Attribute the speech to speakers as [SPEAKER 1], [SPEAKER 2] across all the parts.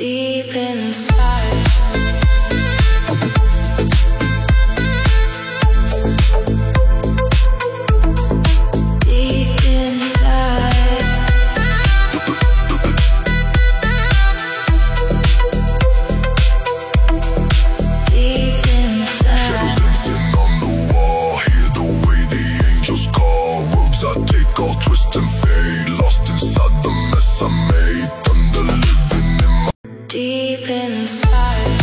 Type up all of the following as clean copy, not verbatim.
[SPEAKER 1] deep inside. Deep inside. Deep inside.
[SPEAKER 2] Shadows dancing on the wall, hear the way the angels call. Roads I take all twist and fade, lost inside the mess I made. Thunder living in my
[SPEAKER 1] Deep inside.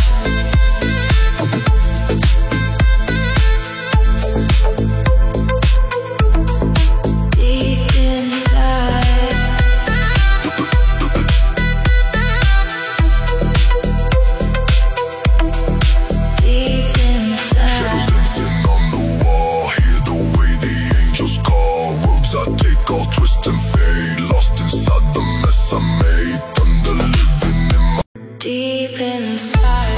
[SPEAKER 1] Deep inside. Deep inside.
[SPEAKER 2] shadows dancing on the wall, hear the way the angels call. Roads I take all twist and fade, lost inside the mess I made. Thunder living in my
[SPEAKER 1] Deep inside.